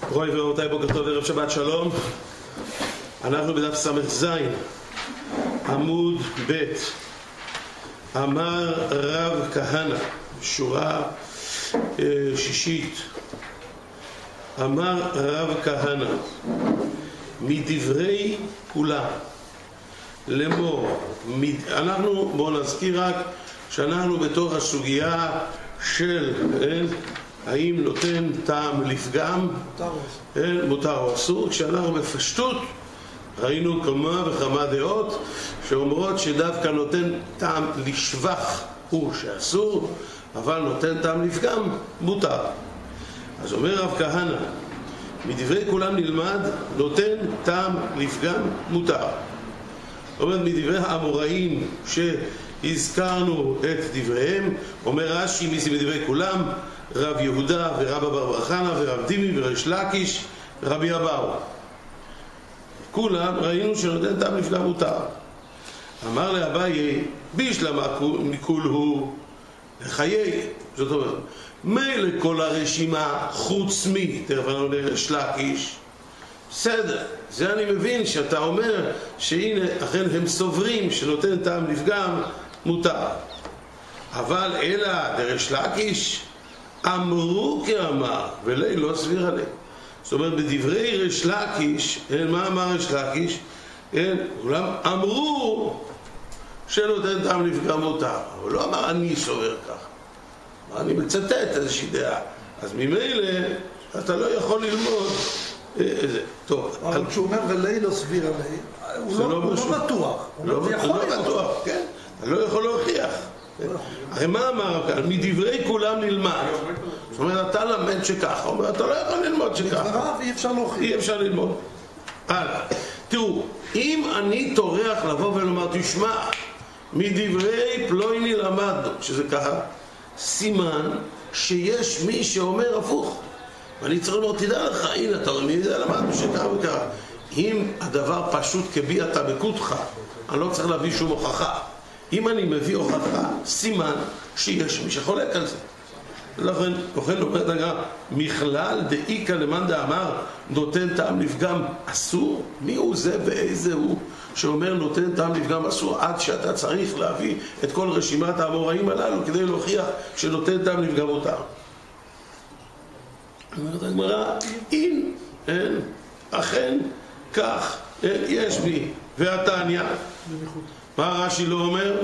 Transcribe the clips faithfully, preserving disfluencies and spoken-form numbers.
רואי ורבותיי, בוקר טוב וערב שבת שלום. אנחנו בדף סמך זין עמוד ב'. אמר רב כהנא, שורה אה, שישית. אמר רב כהנא מדברי כולם לאמור, מד... אנחנו בואו נזכיר רק שאנחנו בתוך הסוגיה של אין, האם נותן טעם לפגם, אין, מותר או אסור. כשאנחנו בפשטות ראינו כמה וכמה דעות שאומרות שדווקא נותן טעם לשבח הוא שאסור, אבל נותן טעם לפגם מותר. אז אומר רב כהנא מדברי כולם נלמד נותן טעם לפגם מותר. זאת אומרת מדברי האמוראים שהזכרנו את דבריהם, אומר רש"י מדברי כולם רב יהודה ורב בר בר חנא ורב דימי וריש לקיש ורבי אבאו, כולם ראינו שנותן טעם לפגם מותר. אמר לאביי בישלמה מכול הוא לחיי, זאת אומרת מילא כל הרשימה חוץ מי תכף אני אומר ריש לקיש, בסדר, זה אני מבין שאתה אומר שהנה אכן הם סוברים שנותן טעם לפגם מותר, אבל אלא דריש לקיש אמרו כאמר ולי לא סביר עליהם. זאת אומרת בדברי ריש לקיש, מה אמר ריש לקיש? כולם אמרו שנותן טעם לפגם מותר, אבל לא אמר אני סובר כך, אני מצטט איזושהי דעה, אז ממילא אתה לא יכול ללמוד איזה, טוב. אבל כשהוא אומר ולי לא סביר עליהם, הוא לא בטוח, הוא לא בטוח, כן, אתה לא יכול להוכיח. הרי מה אמר כאן? מדברי כולם נלמד. זאת אומרת, אתה למד שככה, הוא אומר, אתה לא יכול ללמוד שככה. מדבריו אי אפשר להוכיח. אי אפשר ללמוד. הלאה. תראו, אם אני טורח לבוא ולומר, תשמע, מדברי פלויני למדנו, שזה ככה, סימן שיש מי שאומר הפוך. ואני צריך לומר, תדע לך, הנה, אתה אומר, אני למדנו שככה וככה. אם הדבר פשוט כביעתה בקודך, אני לא צריך להביא שום הוכחה. אם אני מביא הוכחה, סימן שיש מי שחולק על זה. לכן, לכן אומרת הגמרא, מכלל דאיקא למאן דאמר נותן טעם לפגם אסור? מי הוא זה ואיזה הוא שאומר נותן טעם לפגם אסור, עד שאתה צריך להביא את כל רשימת האמוראים הללו כדי להוכיח שנותן טעם לפגם מותר? אומרת הגמרא, אם אין, אכן כך אין, יש מי והתניא, מה רש"י לא אומר?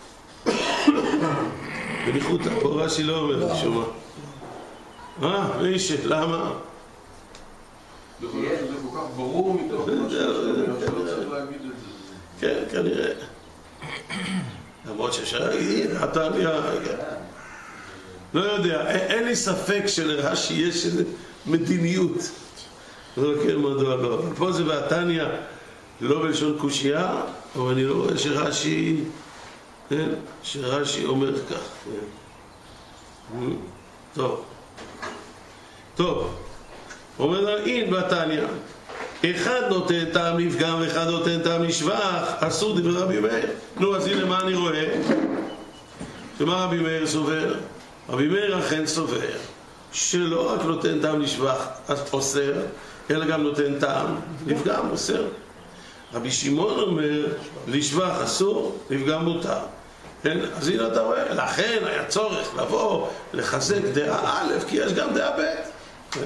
בניחותא, פה רש"י לא אומר שמה. מה? מישה, למה? זה כל כך ברור מתוך מה שצריך להגיד את זה. כן, כנראה. למרות שאפשר להגיד, התניא, לא יודע, אין לי ספק שלרש"י יש איזו מדיניות. לא כן מדוע לא, אבל פה זה והתניא לא בלשון קושייה, אבל אני לא רואה שרש"י, כן, שרש"י אומר כך. כן. טוב. טוב. אומר לה, אין בתניא, אחד נותן טעם לפגם ואחד נותן טעם לשבח, אסור דברי רבי מאיר. נו, אז הנה מה אני רואה? ומה רבי מאיר סובר? רבי מאיר אכן סובר שלא רק נותן טעם לשבח אוסר, אלא גם נותן טעם לפגם אוסר. רבי שמעון אומר לשבח אסור, לפגם מותר. כן? אז הנה אתה רואה, לכן היה צורך לבוא לחזק דעה א', כי יש גם דעה ב'. כן.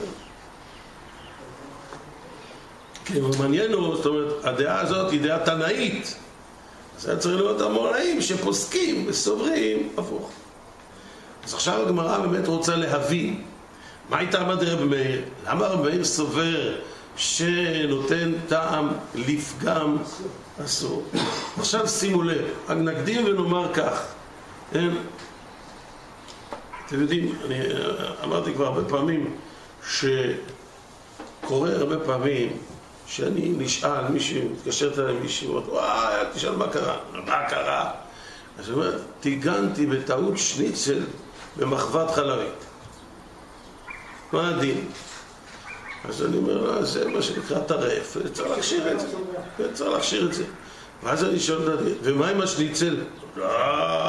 כי מעניין הוא, זאת אומרת, הדעה הזאת היא דעה תנאית. אז היה צריך להיות אמוראים שפוסקים וסוברים הפוך. אז עכשיו הגמרא באמת רוצה להבין מה הייתה עמד רבי מאיר? למה רבי מאיר סובר שנותן טעם לפגם אסור? עכשיו שימו לב, נקדים ונאמר כך, אין? אתם יודעים, אני אמרתי כבר הרבה פעמים שקורה הרבה פעמים שאני נשאל, מישהו מתקשרת אליי מישהו, וואי, אל תשאל מה קרה, מה קרה? אז הוא אומר, תיגנתי בטעות שניצל במחבת חלבית, מה הדין? אז אני אומר לה, זה מה שנקרא טרף, צריך להכשיר את זה, צריך להכשיר את זה. ואז אני שואל, ומה עם השניצל? לא,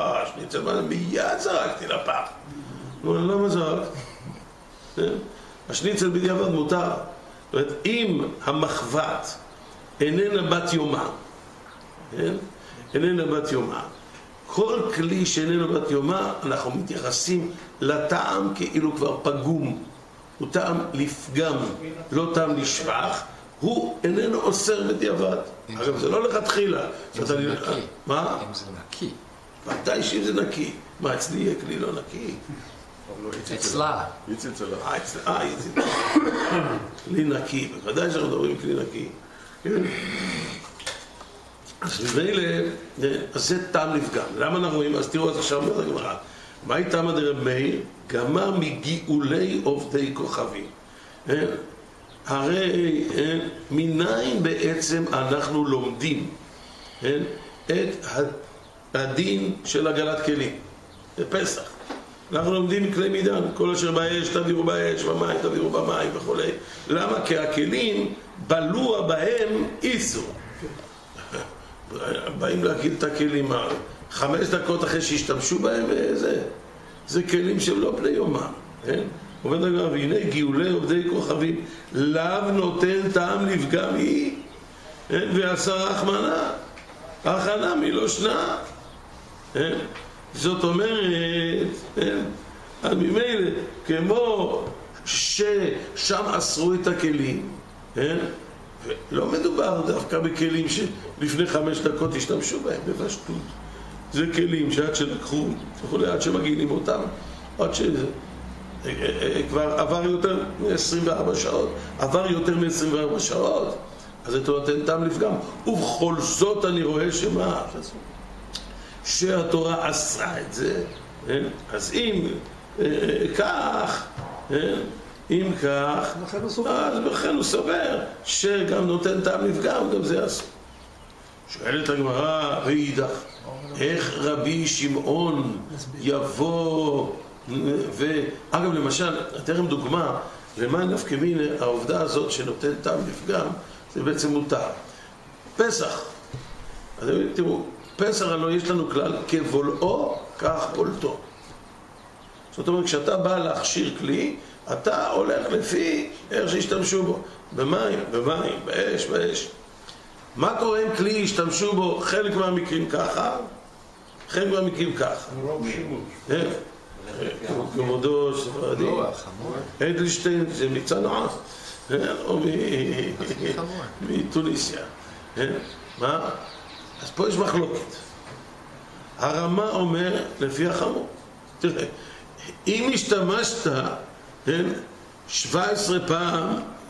השניצל, מיד זרקתי לפח. נו, למה זרקת? השניצל בדיעבד מותר. זאת אומרת, אם המחבת איננה בת יומה, כן? איננה בת יומה, כל כלי שאיננו בת יומה, אנחנו מתייחסים לטעם כאילו כבר פגום. הוא טעם לפגם, לא טעם לשבח, הוא איננו אוסר בדיעבד. אגב, זה לא לכתחילה. אם זה נקי. מה? אם זה נקי. ודאי שאם זה נקי. מה, אצלי יהיה כלי לא נקי? אצלה. יציץ עליו. אה, אצלה, אה, יציץ. כלי נקי, בוודאי שאנחנו מדברים כלי נקי. אז ממילא, אז זה טעם לפגם. למה אנחנו רואים? אז תראו, אז עכשיו אומר הגמרא. מהי טעמא דרב מאיר? גמר מגאולי עובדי כוכבים. הרי מניין בעצם אנחנו לומדים את הדין של הגלת כלים. זה פסח. אנחנו לומדים כלי מידן, כל אשר באש תביאו באש, במים תביאו במים וכו'. למה? כי הכלים בלוע בהם איסור. באים להגיד את הכלים, חמש דקות אחרי שהשתמשו בהם, זה, זה כלים שהם לא בני יומם, כן? עובד אגב, והנה גאולי עובדי כוכבים, לאו נותן טעם לפגם היא, כן? ועשה רחמנה, הכנה מלא שנה, כן? זאת אומרת, כן? אז ממילא, כמו ששם אסרו את הכלים, כן? ולא מדובר דווקא בכלים שלפני חמש דקות השתמשו בהם, בפשטות. זה כלים שעד שלקחו, עד שמגיעים אותם, עד שזה כבר עבר יותר מ-עשרים וארבע שעות, עבר יותר מ-עשרים וארבע שעות, אז אתה נותן טעם לפגם. ובכל זאת אני רואה שמה? שהתורה אסרה את זה, אז אם כך, אם כך, אז בכן הוא סובר שגם נותן טעם לפגם, גם זה אסור. שואלת הגמרא, ואידך, איך רבי שמעון יבוא, ואגב למשל, אתן דוגמה, למה נפקא מינה העובדה הזאת שנותן טעם לפגם, זה בעצם מותר. פסח, אז תראו, פסח הלוא יש לנו כלל, כבולעו, כך בולטו. זאת אומרת, כשאתה בא להכשיר כלי, אתה הולך לפי איך שהשתמשו בו, במים, במים, באש, באש. מה קורה אם כלי השתמשו בו חלק מהמקרים ככה, חלק מהמקרים ככה? רוב שימוש. כמודו, ספרדי, אדלשטיין, זה מצנעה, או מתוניסיה. מה? אז פה יש מחלוקת. הרמה אומר לפי החמור. תראה, אם השתמשת שבע עשרה פעם,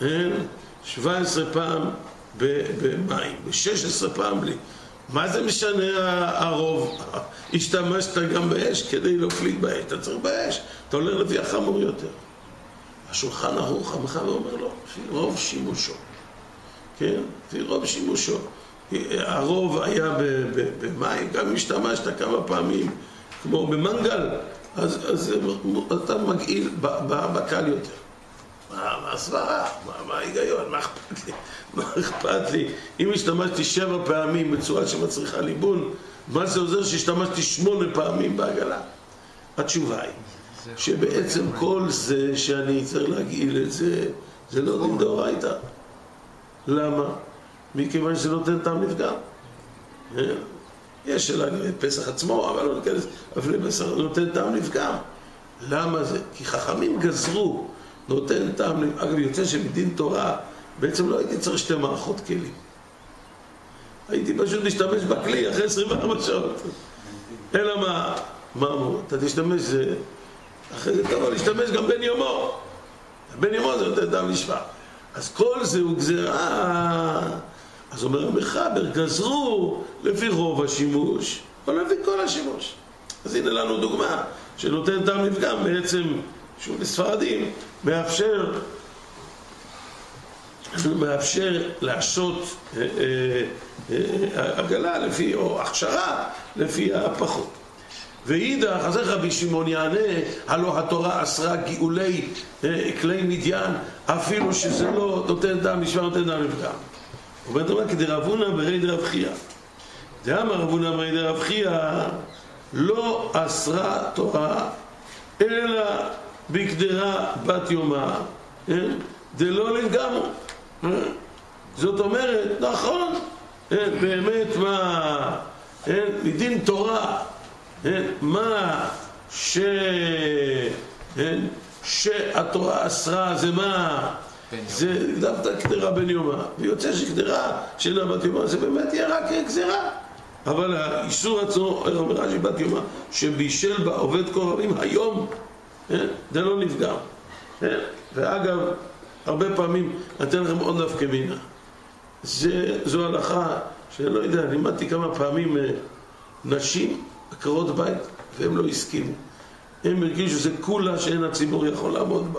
שבע עשרה פעם במים, ב-שש עשרה פעם בלי, מה זה משנה הרוב? השתמשת גם באש כדי להפליג באש, אתה צריך באש, אתה הולך לפי החמור יותר. השולחן ערוך המחבר ואומר לו, לפי רוב שימושו, כן? לפי רוב שימושו. הרוב היה במים, גם אם השתמשת כמה פעמים, כמו במנגל, אז, אז אתה מגעיל בקל יותר. מה, מה הסברה? מה, מה ההיגיון? מה אכפת לי? מה אכפת לי? אם השתמשתי שבע פעמים בצורה שמצריכה ליבון, מה זה עוזר שהשתמשתי שמונה פעמים בעגלה? התשובה היא שבעצם כל זה שאני צריך להגעיל את זה, זה לא דין דאורייתא. למה? מכיוון שזה נותן טעם לפגם. יש שאלה את פסח עצמו, אבל לא ניכנס, אבל פסח נותן טעם לפגם. למה זה? כי חכמים גזרו, נותן טעם לפגם. אגב, יוצא שמדין תורה, בעצם לא הייתי צריך שתי מערכות כלים. הייתי פשוט להשתמש בכלי אחרי עשרים וארבע שעות. אלא מה? מה אמרו? אתה תשתמש, אחרי זה טוב, להשתמש גם בין יומו. בין יומו זה נותן טעם לשפע. אז כל זה הוא גזרה. אז אומר המחבר, גזרו לפי רוב השימוש, או לפי כל השימוש. אז הנה לנו דוגמה, שנותן טעם לפגם, בעצם, שוב לספרדים, מאפשר, מאפשר לעשות אה, אה, אה, עגלה לפי, או הכשרה, לפי הפחות. ואידך, אז איך רבי שמעון יענה, הלא התורה אסרה גאולי אה, כלי מדיין, אפילו שזה לא נותן טעם לשמה, נותן טעם לפגם. אומרת אומר, כדי רבונה ברי דרב חייא. דאמר רבונה ברי דרב חייא, לא אסרה תורה, אלא בקדרה בת יומה, זה לא לגמרי. זאת אומרת, נכון, באמת מה, מדין תורה, מה ש... שהתורה אסרה זה מה? זה דווקא קדרה בן יומה, ויוצא שקדרה של בת יומה זה באמת יהיה רק גזירה. אבל האיסור עצמו, אומר רש"י בת יומה, שבישל בה עובד קורבים היום, זה לא נפגע. ואגב, הרבה פעמים אתן לכם עוד נפקא מינה. זו הלכה שלא יודע, לימדתי כמה פעמים נשים עקרות בית והם לא הסכימו. הם הרגישו שזה כולה שאין הציבור יכול לעמוד בה.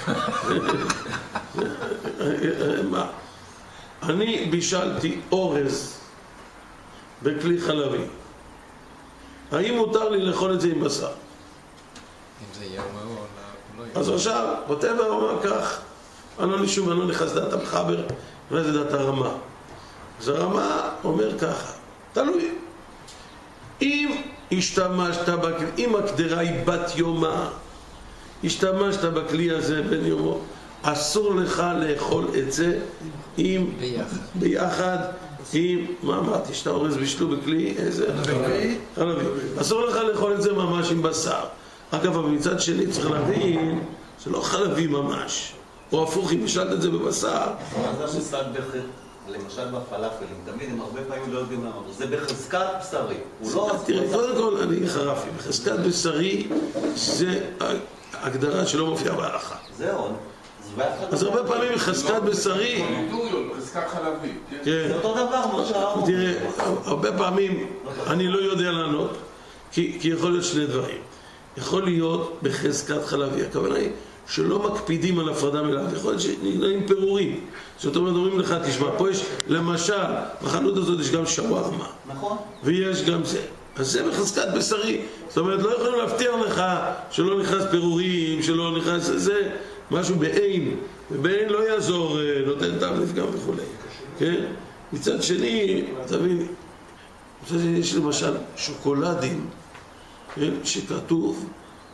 מה? אני בישלתי אורז בכלי חלבי. האם מותר לי לאכול את זה עם בשר? אם זה יהיה אומר או לא... אז עכשיו, בטבע אומר כך, אני לא נשום, אני לא נכנס דעת המחבר, וזה דעת הרמה. אז הרמה אומר ככה, תלוי. אם השתמשת בכלי, אם הקדרה היא בת יומה, השתמשת בכלי הזה בן יומו, אסור לך לאכול את זה עם... ביחד. ביחד עם... מה אמרתי? שאתה אורז בישלו בכלי? איזה? חלבי. חלבי. אסור לך לאכול את זה ממש עם בשר. אגב, אבל מצד שני צריך להבין, זה לא חלבי ממש. או הפוך, אם השלת את זה בבשר. מה זה המושג בחזקת? למשל בפלאפלים, תמיד הם הרבה פעמים לא יודעים למה, זה בחזקת בשרי. תראה, קודם כל, אני אגיד לך רפי, בחזקת בשרי זה הגדרה שלא מופיעה בהלכה. זהו. אז הרבה פעמים בחזקת בשרי... בחזקת חלבי. זה אותו דבר, מה שאמרנו. תראה, הרבה פעמים אני לא יודע לענות, כי יכול להיות שני דברים. יכול להיות בחזקת חלבי, הכוונה היא שלא מקפידים על הפרדה מלאה, יכול להיות שנגנעים פירורים. זאת אומרת, אומרים לך, תשמע, פה יש, למשל, בחנות הזאת יש גם שווארמה. נכון. ויש גם זה. אז זה בחזקת בשרי. זאת אומרת, לא יכולים להבטיח לך שלא נכנס פירורים, שלא נכנס... זה משהו בעין. ובעין לא יעזור, נותן טעם לפגם וכו'. כן? מצד שני, תבין, מצד שני יש למשל שוקולדים, כן? שכתוב,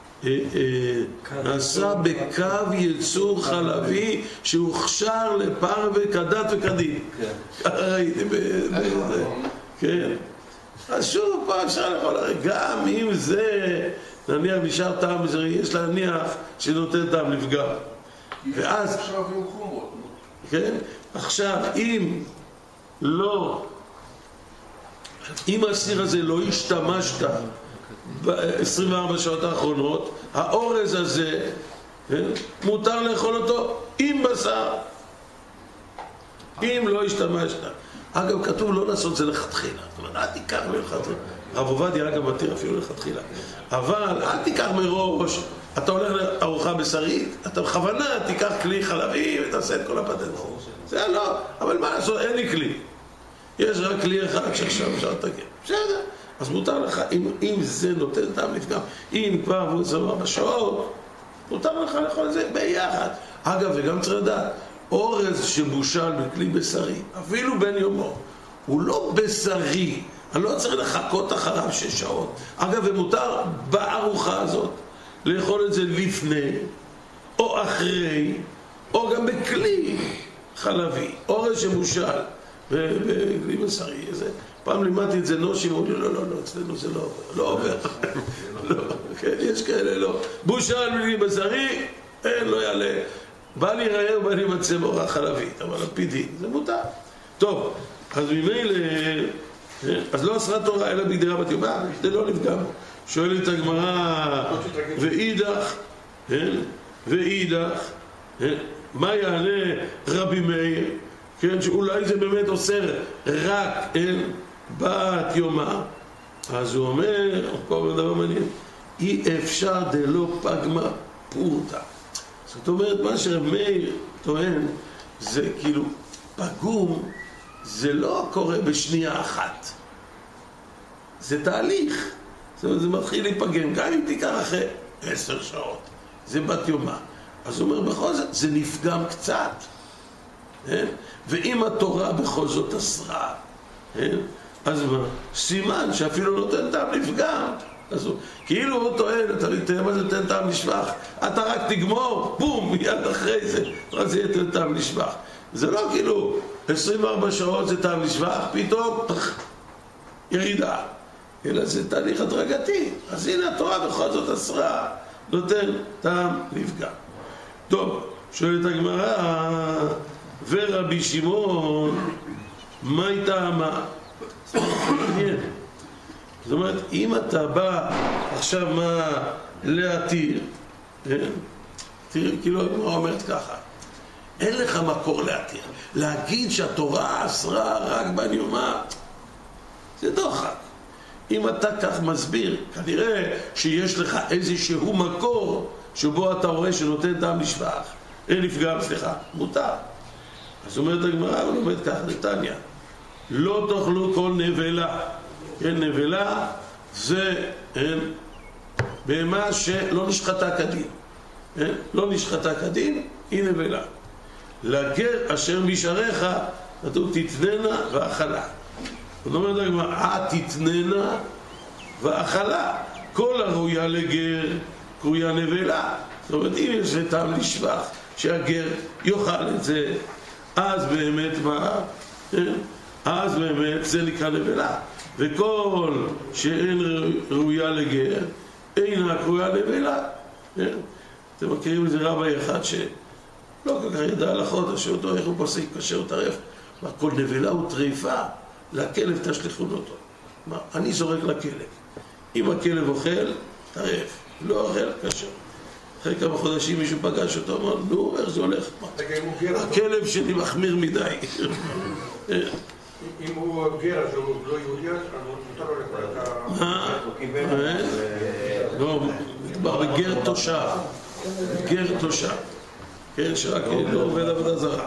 נעשה בקו ייצור חלבי שהוכשר לפרווה כדת וכדין. ראיתי בזה. כן. אז שוב פעם אפשר לכל הרי, גם אם זה נניח נשאר טעם בזרי, יש להניח שנותן טעם לפגם. ואז... כן? עכשיו, אם לא... אם הסיר הזה לא השתמשת ב-עשרים וארבע שעות האחרונות, האורז הזה, מותר לאכול אותו עם בשר. אם לא השתמשת. אגב, כתוב לא לעשות זה לכתחילה. זאת אומרת, אל תיקח מלכתחילה. רב עובדיה אגב מתיר אפילו לכתחילה. אבל אל תיקח מראש, אתה הולך לארוחה בשרית, אתה בכוונה תיקח כלי חלבי ותעשה את כל הפטנט. זה לא, אבל מה לעשות, אין לי כלי. יש רק כלי אחד שעכשיו אפשר לתקן. בסדר. אז מותר לך, אם, אם זה נותן טעם לפגם, אם כבר עברו עשרים וארבע שעות, מותר לך לאכול את זה ביחד. אגב, וגם צריך לדעת, אורז שבושל בכלי בשרי, אפילו בן יומו, הוא לא בשרי, אני לא צריך לחכות אחריו שש שעות. אגב, ומותר בארוחה הזאת לאכול את זה לפני, או אחרי, או גם בכלי חלבי, אורז שבושל בכלי בשרי, איזה... פעם לימדתי את זה נושים, אמרו לי, לא, לא, לא, אצלנו זה לא עובר, לא עובר. לא, כן, יש כאלה, לא. בושל בכלי בשרי, אין, לא יעלה. בא להיראה ובא להימצא באורחה חלבית, אבל על פי דין, זה מותר. טוב, אז ממילא, אז לא אסרה תורה אלא בגדרה בת יומה, זה לא נפגע בו. שואלת הגמרא, ואידך, ואידך, מה יעלה רבי מאיר? כן, שאולי זה באמת אוסר רק אל בת יומה. אז הוא אומר, פה דבר מעניין, אי אפשר דלא פגמה פורתא. זאת אומרת, מה שרב מאיר טוען, זה כאילו, פגום, זה לא קורה בשנייה אחת. זה תהליך. זאת אומרת, זה מתחיל להיפגם, גם אם תיקח אחרי עשר שעות. זה בת יומה. אז הוא אומר, בכל זאת, זה נפגם קצת. ואם התורה בכל זאת אסרה, אז מה? סימן שאפילו נותן טעם לפגם. אסור. כאילו הוא טוען, אתה תראה מה זה תן טעם לשבח, אתה רק תגמור, בום, מיד אחרי זה, אז יהיה תן טעם לשבח. זה לא כאילו עשרים וארבע שעות זה טעם לשבח, פתאום ירידה, אלא זה תהליך הדרגתי. אז הנה התורה בכל זאת אסרה, נותן טעם לפגם. טוב, שואלת הגמרא, ורבי שמעון, מה הייתה מה? זאת אומרת, אם אתה בא עכשיו מה להתיר, תראה, כאילו הגמרא אומרת ככה, אין לך מקור להתיר. להגיד שהתורה אסרה רק בניומה, זה דוחק. אם אתה כך מסביר, כנראה שיש לך איזשהו מקור שבו אתה רואה שנותן טעם לשבח, אין לפגם, סליחה, מותר. אז אומרת הגמרא, הוא לומד כך, נתניה, לא תאכלו כל נבלה. כן, נבלה זה אין, בהמה שלא נשחטה כדין. אין, לא נשחטה כדין, היא נבלה. לגר אשר משעריך, כתוב תתננה ואכלה. זאת אומרת הגמרא, תתננה ואכלה. כל הראויה לגר קרויה נבלה. זאת אומרת, אם יש טעם לשבח שהגר יאכל את זה, אז באמת מה? אז באמת זה נקרא נבלה. וכל שאין ראויה לגר אינה קרויה נבלה. אתם מכירים איזה רבי אחד שלא כל כך ידע הלכות, שאותו איך הוא פוסק כאשר הוא טרף, כל נבלה הוא טריפה, לכלב תשליכון אותו. מה? אני זורק לכלב, אם הכלב אוכל טרף, לא אוכל כשר. אחרי כמה חודשים מישהו פגש אותו, אמר, נו, איך זה הולך? הכלב שלי מחמיר מדי. אם הוא גר, אז הוא לא יהודי, אז מותר לו לאכול את ה... לא, מדובר בגר תושב. גר תושב. כן, שרק לא עובד עבודה זרה.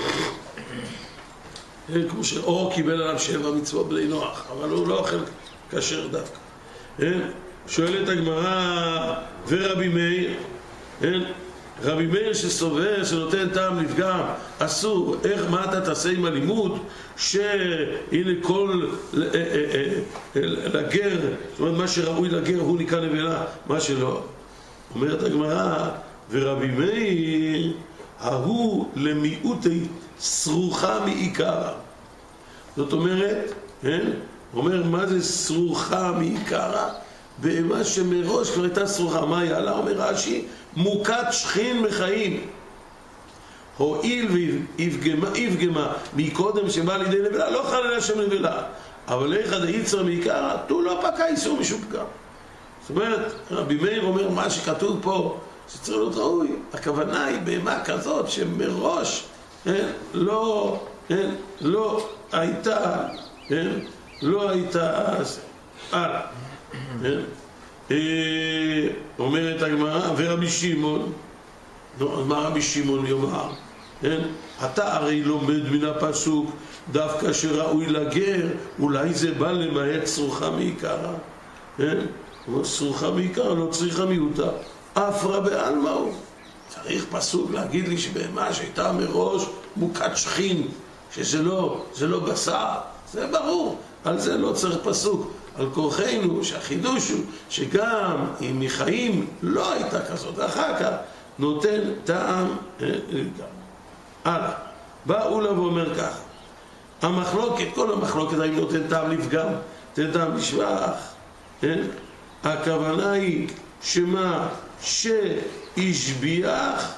כמו שאור קיבל עליו שבע מצוות בני נוח, אבל הוא לא אוכל כשר דווקא. שואלת הגמרא, ורבי מאיר, רבי מאיר שסובר, שנותן טעם לפגם, אסור. איך, מה אתה תעשה עם הלימוד? שהנה כל לגר, זאת אומרת מה שראוי לגר הוא נקרא נבלה, מה שלא. אומרת הגמרא, ורבי מאיר ההוא למיעוטי סרוחה מעיקרה. זאת אומרת, אומר מה זה סרוחה מעיקרה? בהמה שמראש כבר הייתה סרוחה. מה יעלה? אומר רש"י, מוכת שכין מחיים. הואיל ויפגמה מקודם שבא לידי נבלה, לא חללה שם נבלה, אבל איך דאיצרא מעיקרא, תו לא פקע איסור משום פגם. זאת אומרת, רבי מאיר אומר מה שכתוב פה שצריך להיות ראוי, הכוונה היא בהמה כזאת שמראש אין, לא, אין, לא הייתה, אין, לא הייתה הלאה. אומרת הגמרא, ורבי שמעון, מה רבי שמעון יאמר? אתה הרי לומד מן הפסוק דווקא שראוי לגר, אולי זה בא למעט סרוחה מעיקרא. סרוחה מעיקרא לא צריכה מיעוטה, אפרא בעלמא הוא. צריך פסוק להגיד לי שבהמה שהייתה מראש מוכת שכין, שזה לא, זה לא בשר, זה ברור, על זה לא צריך פסוק. על כורחנו שהחידוש הוא שגם אם מחיים לא הייתה כזאת, ואחר כך נותן טעם לפגם. הלאה, בא אולה ואומר ככה, המחלוקת, כל המחלוקת האם נותן טעם לפגם, נותן טעם לשבח, הכוונה היא שמה שהשביח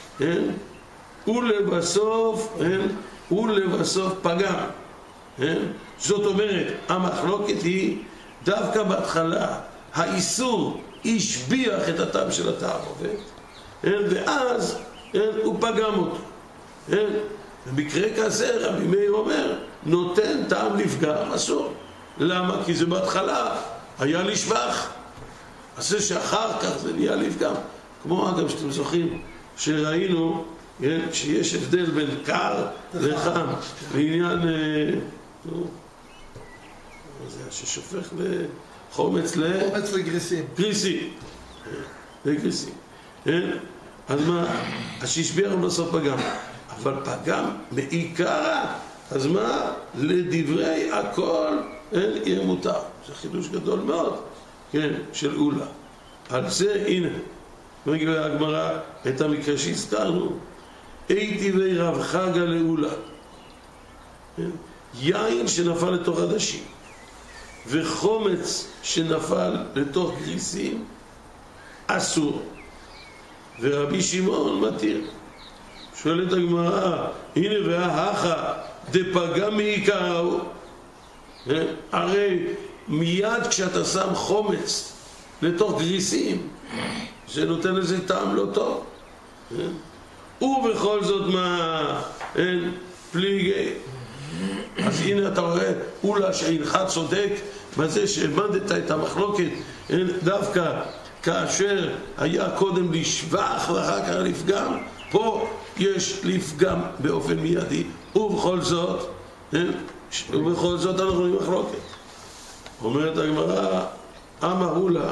ולבסוף ולבסוף פגם. זאת אומרת, המחלוקת היא דווקא בהתחלה האיסור השביח את הטעם של התערובת, ואז הוא פגם אותו. במקרה כזה רבי מאיר אומר נותן טעם לפגם אסור. למה? כי זה בהתחלה היה לשבח, אז זה שאחר כך זה נהיה לפגם. כמו אגב שאתם זוכרים שראינו שיש הבדל בין קר לחם לעניין זה ששופך לחומץ ל... חומץ לגריסים. גריסים. לגריסים. אז מה? אז שהשביח הוא בסוף פגם. אבל פגם מעיקרא, אז מה? לדברי הכל יהיה מותר. זה חידוש גדול מאוד. כן, של אולה. על זה, הנה, מגיע הגמרא את המקרה שהזכרנו, הייתי בי רב חגה לאולה, כן? יין שנפל לתוך עדשים וחומץ שנפל לתוך גריסים אסור, ורבי שמעון מתיר. שואלת הגמרא, הנה וההכה דפגע מעיקרו, הרי מיד כשאתה שם חומץ לתוך גריסים זה נותן לזה טעם לא טוב, ובכל זאת מה אין פליגי. אז הנה אתה רואה אולה שאינך צודק בזה שהעמדת את המחלוקת דווקא כאשר היה קודם לשבח ואחר כך לפגם. פה יש לפגם באופן מיידי, ובכל זאת ובכל זאת אנחנו רואים מחלוקת. אומרת הגמרא, אמר אולה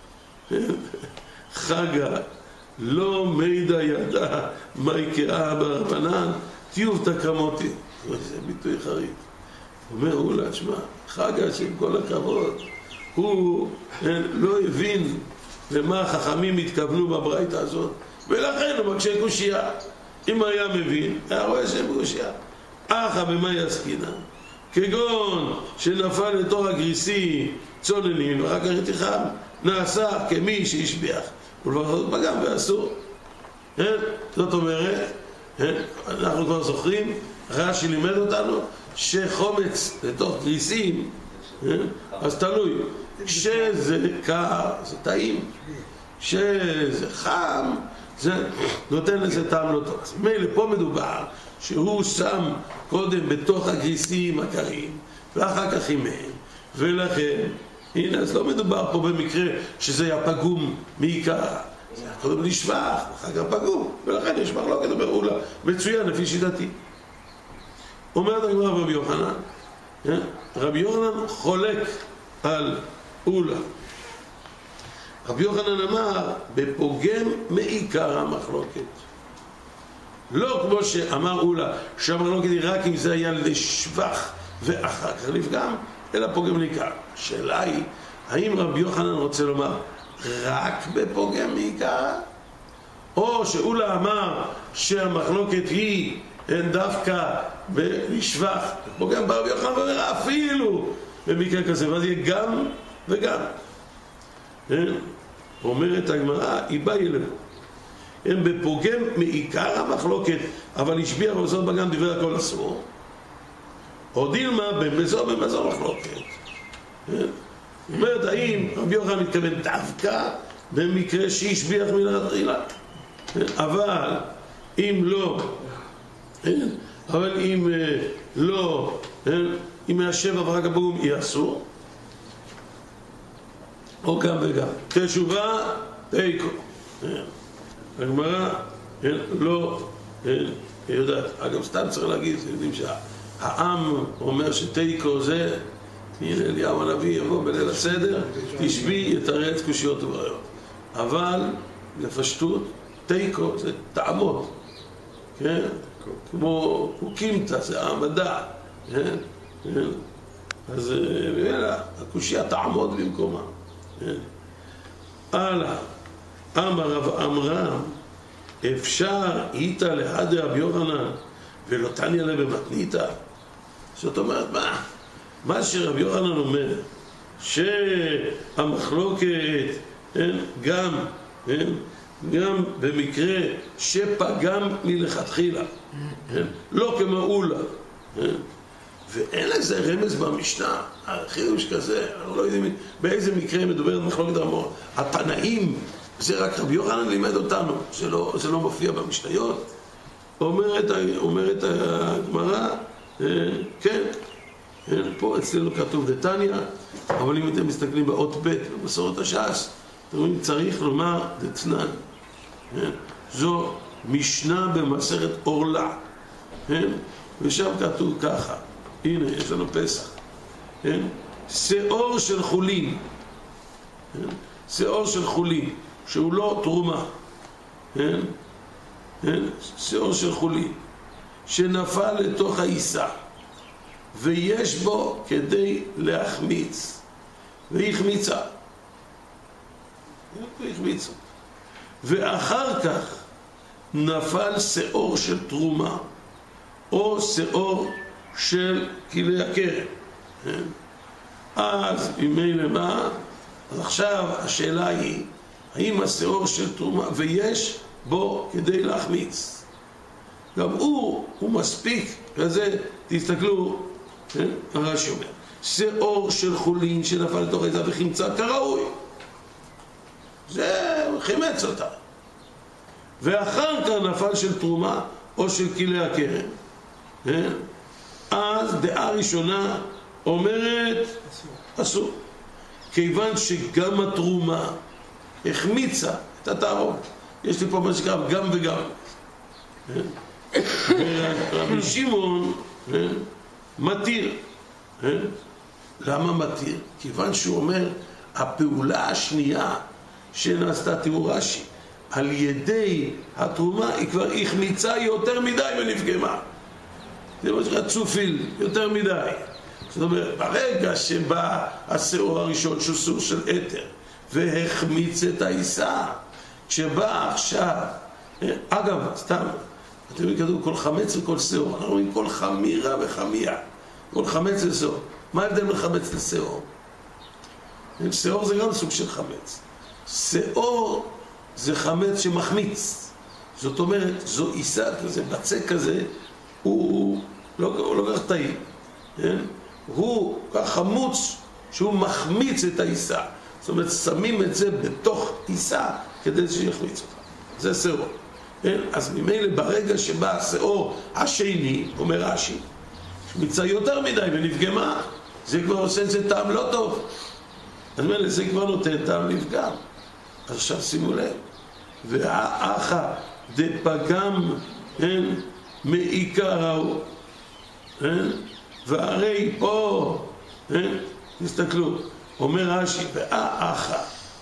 חגה לא מידע ידע מה יקרה ברבנן טיוב תקמותי. זה ביטוי חריף. אומר אולה, תשמע, חגה שעם כל הכבוד הוא לא הבין למה החכמים התכוונו בברייתא הזאת, ולכן הוא מקשה קושייה. אם היה מבין, היה רואה שהם קושייה. אחא במאי עסקינן, כגון שנפל לתוך הגריסי צוללים ואחר כך יתיחם, נעשה כמי שהשביח ולפחות פגם ואסור. זאת אומרת, אנחנו כבר זוכרים, רש"י לימד אותנו שחומץ לתוך גריסים, אז תלוי, כשזה קר זה טעים, כשזה חם זה נותן לזה טעם לא טוב. מילא פה מדובר שהוא שם קודם בתוך הגריסים הקרים ואחר כך עימם, ולכן הנה, אז לא מדובר פה במקרה שזה היה פגום מעיקרה, זה היה קודם לשבח ואחר כך פגום, ולכן יש מחלוקת אומר אולה מצוין לפי שיטתי. אומרת הגמרא רבי יוחנן, רבי יוחנן חולק על אולה. רבי יוחנן אמר בפוגם מעיקר המחלוקת, לא כמו שאמר אולה שהמחלוקת היא רק אם זה היה לשבח ואחר כך לפגם, אלא פוגם מעיקר. השאלה היא, האם רבי יוחנן רוצה לומר רק בפוגם מעיקר, או שאולה אמר שהמחלוקת היא אין דווקא בלשבח פוגם ברבי יוחנן ואומר אפילו במקרה כזה, ואז יהיה גם וגם. אומרת הגמרא, היא באה אלינו, הם בפוגם מעיקר המחלוקת אבל השביח ובזאת בגם דברי הכל אסור, או דילמה במזו במזו מחלוקת. אומרת, האם רבי יוחנן מתכוון דווקא במקרה שהשביח מלכתחילה, אבל אם לא, אבל אם לא, אם מהשבע ואחר כך פגום יהיה אסור, או גם וגם. תשובה תיקו. הגמרא לא יודעת. אגב, סתם צריך להגיד, יודעים שהעם אומר שתיקו זה, הנה אליהו הנביא יבוא בליל הסדר, תשבי יתרץ קושיות ובעיות. אבל לפשטות, תיקו זה טעמות, כן? כמו הוקימתא, זה העמדה, כן? אז הקושיה תעמוד במקומה. הלאה, אמר רב עמרם, אפשר איתה להדה רבי יוחנן ולא תניא לה במתניתא. זאת אומרת, מה? מה שרבי יוחנן אומר, שהמחלוקת גם, גם במקרה שפגם מלכתחילה, לא כמו אולה, ואין לזה רמז במשנה, החידוש כזה, אנחנו לא יודעים באיזה מקרה מדוברת מחלוקת רמות. התנאים, זה רק רבי יוחנן לימד אותנו, זה לא, זה לא מופיע במשניות. אומרת, אומרת הגמרא, כן, פה אצלנו כתוב דתניא, אבל אם אתם מסתכלים באות ב' במסורת הש"ס, אתם רואים, צריך לומר דתנן. זו משנה במסכת אורלה, ושם כתוב ככה, הנה יש לנו פסח, שיעור של חולין, שיעור של חולין שהוא לא תרומה, שיעור של חולין שנפל לתוך העיסה ויש בו כדי להחמיץ והחמיצה, החמיצות. ואחר כך נפל שאור של תרומה, או שאור של כלי הכרם. אז ממילא מה? אז עכשיו השאלה היא, האם השאור של תרומה, ויש בו כדי להחמיץ. גם הוא, הוא מספיק, וזה, תסתכלו, הרש"י אומר, שאור של חולין שנפל לתוך איזה וחמצה כראוי. זה חימץ אותה. ואחר כך נפל של תרומה או של כלי הכרם. אז דעה ראשונה אומרת אסור. כיוון שגם התרומה החמיצה את התערובת. יש לי פה מה שקרה גם וגם. ורבי שמעון מתיר. למה מתיר? כיוון שהוא אומר, הפעולה השנייה שנעשתה, תראו רש"י, על ידי התרומה היא כבר החמיצה יותר מדי ונפגמה. זה מה שרצו פיל, יותר מדי. זאת אומרת, ברגע שבא השאור הראשון שהוא סור של אתר והחמיץ את העיסה, כשבא עכשיו, אגב, סתם, אתם יודעים כתוב כל חמץ וכל שאור, אנחנו רואים כל חמירה וחמיה, כל חמץ ושאור. מה ההבדל בין חמץ לשאור? שאור זה גם סוג של חמץ. שאור זה חמץ שמחמיץ. זאת אומרת, זו עיסה כזה, בצק כזה, הוא לא, לא כך טעים. כן? הוא כך חמוץ שהוא מחמיץ את העיסה. זאת אומרת, שמים את זה בתוך עיסה כדי שיחמיץ אותה. זה שאור. כן? אז ממילא ברגע שבא השאור השני, אומר רש"י, שמיצה יותר מדי ונפגמה, זה כבר עושה את זה טעם לא טוב. אז ממילא זה כבר נותן טעם לפגם. אז עכשיו שימו לב. והאחה דפגם מעיקרו, והרי פה, תסתכלו, אומר רש"י, והאחה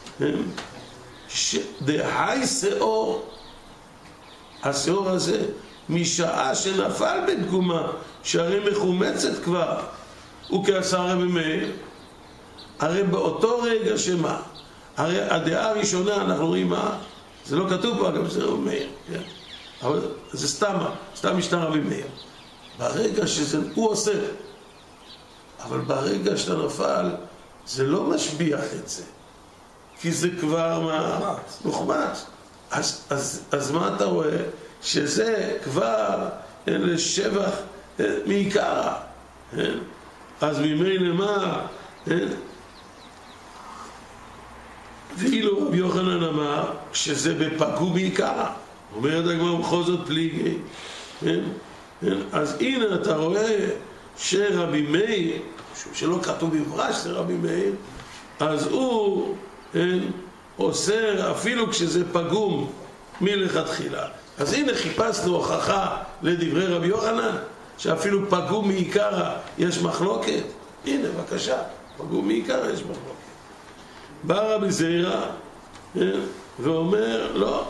דהי שאור, השאור הזה משעה שנפל בתגומה שהרי מחומצת כבר, הוא כעשה רבי מאיר, הרי באותו רגע שמה, הרי הדעה הראשונה אנחנו רואים מה, זה לא כתוב פה אגב, זה רבי מאיר, כן? אבל זה סתם, סתם משנה רבי מאיר. ברגע שזה, הוא עושה, אבל ברגע שאתה נפל, זה לא משביע את זה, כי זה כבר מה? מוחמץ. אז, אז, אז מה אתה רואה? שזה כבר לשבח מעיקרה. אז ממילא מה? ואילו רבי יוחנן אמר שזה בפגום מעיקרה. אומרת הגמרא בכל זאת פליגי. אז הנה אתה רואה שרבי מאיר, שלא כתוב במפורש זה רבי מאיר, אז הוא אוסר אפילו כשזה פגום מלכתחילה. אז הנה חיפשנו הוכחה לדברי רבי יוחנן שאפילו פגום מעיקרה יש מחלוקת. הנה בבקשה, פגום מעיקרה יש מחלוקת. בא רבי זעירא ואומר לא,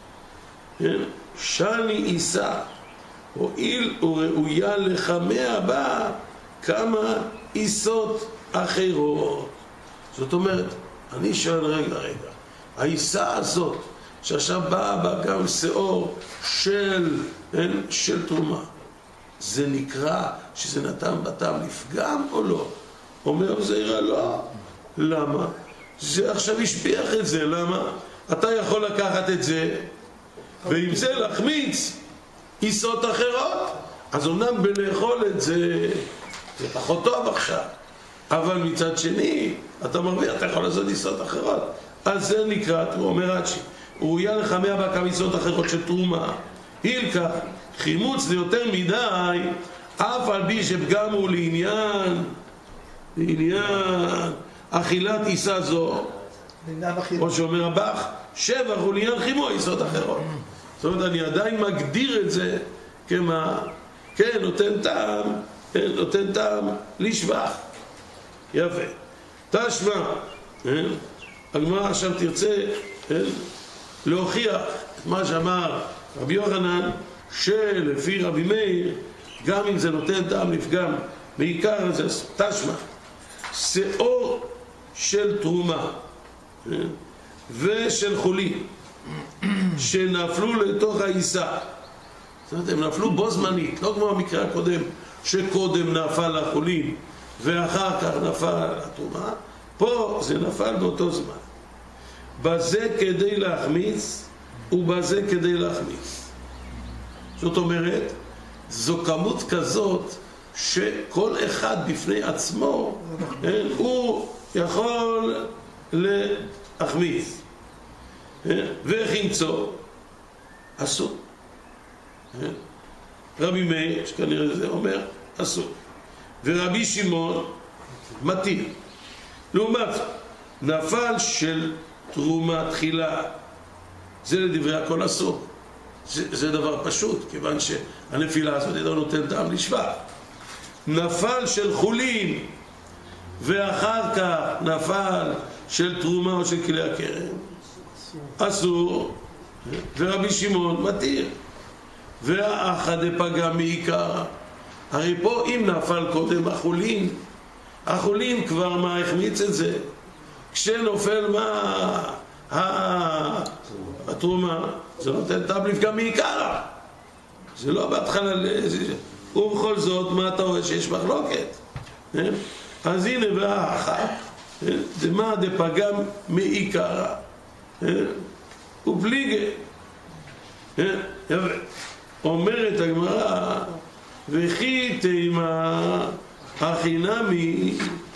שני עיסה הואיל וראויה לחמיה בה כמה עיסות אחרות. זאת אומרת, אני שואל רגע רגע, העיסה הזאת שעכשיו באה בה גם שאור של, של תרומה, זה נקרא שזה נתן בטעם לפגם או לא? אומר זעירא לא. למה? זה עכשיו השביח את זה. למה? אתה יכול לקחת את זה ועם זה להחמיץ עיסות אחרות, אז אומנם בלאכול את זה זה פחות טוב עכשיו, אבל מצד שני אתה מרוויח, אתה יכול לעשות עיסות אחרות. אז זה נקרא, הוא אומר רש"י, ראויה לחמיה בה כמה עיסות אחרות של תרומה, הילקח חימוץ זה יותר מדי, אף על פי שפגם הוא לעניין לעניין אכילת עיסה זו, או שאומר הבח שבח הוא לעניין חימו עיסות אחרות. זאת אומרת, אני עדיין מגדיר את זה כמה, כן, נותן טעם, כן, נותן טעם לשבח. יפה. תשמע, כן? הגמרא עכשיו תרצה, כן, להוכיח את מה שאמר רבי יוחנן, שלפי רבי מאיר, גם אם זה נותן טעם לפגם, בעיקר זה תשמע, שאור של תרומה, כן? ושל חולין שנפלו לתוך העיסה. זאת אומרת, הם נפלו בו זמנית, לא כמו המקרה הקודם שקודם נפל החולין ואחר כך נפל התרומה. פה זה נפל באותו זמן. בזה כדי להחמיץ ובזה כדי להחמיץ. זאת אומרת, זו כמות כזאת שכל אחד בפני עצמו הוא יכול להחמיץ. וחמצו אסור. רבי מאיר, שכנראה זה אומר, אסור. ורבי שמעון מתיר. לעומת נפל של תרומה תחילה, זה לדברי הכל אסור. זה, זה דבר פשוט, כיוון שהנפילה הזאת לא נותן טעם לשבח. נפל של חולין ואחר כך נפל של תרומה או של כלי הקרן, אסור. ורבי שמעון מתיר. והאחד פגע מעיקר. הרי פה אם נפל קודם החולין, החולין כבר מה החמיץ את זה. כשנופל מה התרומה, זה נותן טעם לפגם מעיקר. זה לא בהתחלה. ובכל זאת, מה אתה רואה? שיש מחלוקת. אז הנה והאחד דמה דפגם מעיקר ופליגה. אומרת הגמרא, וכי תימה החינמי,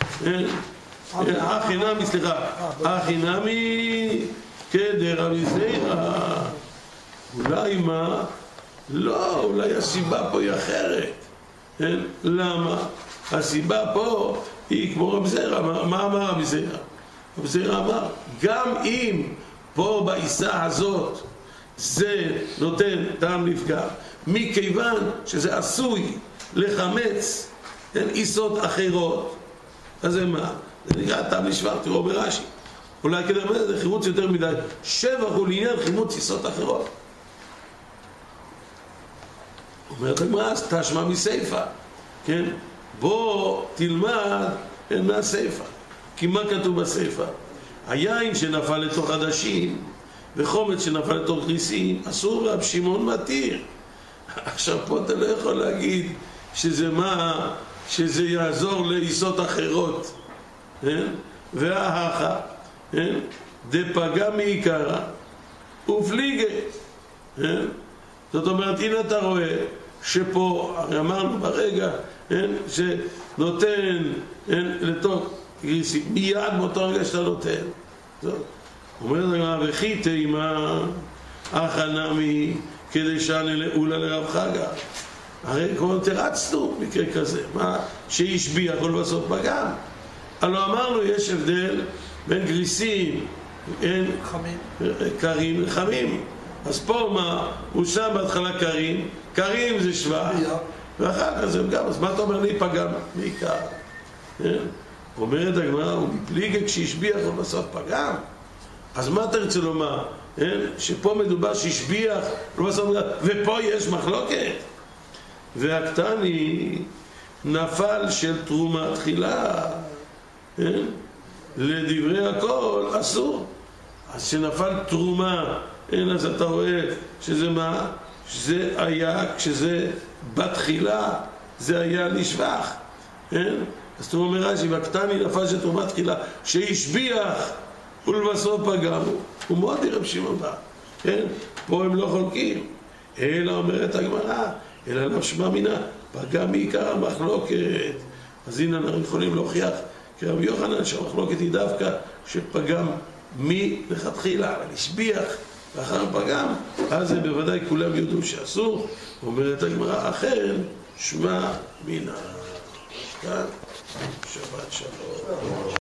החינמי, סליחה, החינמי כדרבי זירא. אולי מה? לא, אולי הסיבה פה היא אחרת. למה? הסיבה פה היא כמו רבי זירא. מה אמר רבי זירא? רבי זירא אמר, גם אם פה בעיסה הזאת זה נותן טעם לפגם, מכיוון שזה עשוי לחמץ עיסות אחרות, אז זה מה? זה נקרא טעם לשבח. תראו ברש"י, אולי כדי לומר זה חימוץ יותר מדי, שבח הוא לעניין חימוץ עיסות אחרות. אומרת הגמרא, אז תשמע מסיפא, כן? בוא תלמד מהסיפא. כי מה כתוב בסיפא? היין שנפל לתוך עדשים וחומץ שנפל לתוך גריסים אסור, רב שמעון מתיר. עכשיו פה אתה לא יכול להגיד שזה מה, שזה יעזור לעיסות אחרות. והאחה דפגע מעיקרה ופליגה. זאת אומרת, הנה אתה רואה שפה, הרי אמרנו ברגע שנותן לתוך גריסים, מיד מאותו רגע שאתה נותן. זאת אומרת הגמרא, וכי תימה החנמי כדי שאני לעולה לרב חגה. הרי כבר תרצנו מקרה כזה, מה שהשביח ולבסוף פגם. הלוא אמרנו יש הבדל בין גריסים, אין קרים וחמים. אז פה מה? הוא שם בהתחלה קרים, קרים זה שבח, ואחר כך זה גם. אז מה אתה אומר לי פגם מעיקר? אומרת הגמרא, הוא מפליגה כשהשביח ולבסוף פגם. אז מה אתה רוצה לומר? שפה מדובר שהשביח ופה יש מחלוקת. והקטני נפל של תרומה תחילה, לדברי הכל אסור. אז שנפל תרומה, אז אתה רואה שזה מה? שזה היה, כשזה בתחילה זה היה לשבח. אז אתה אומר רש"י, והקטני נפל של תרומה תחילה שהשביח ולבסוף פגם. הוא מאוד ירב שמעון בה, כן? פה הם לא חולקים, אלא אומרת הגמרא, אלא לא שמע מינה, פגם מעיקר המחלוקת. אז הנה אנחנו יכולים להוכיח כרבי יוחנן שהמחלוקת היא דווקא שפגם מלכתחילה, אבל השביח ואחר פגם, אז זה בוודאי כולם יודעים שאסור. אומרת הגמרא, אכן שמע מינה. כאן, שבת שלום.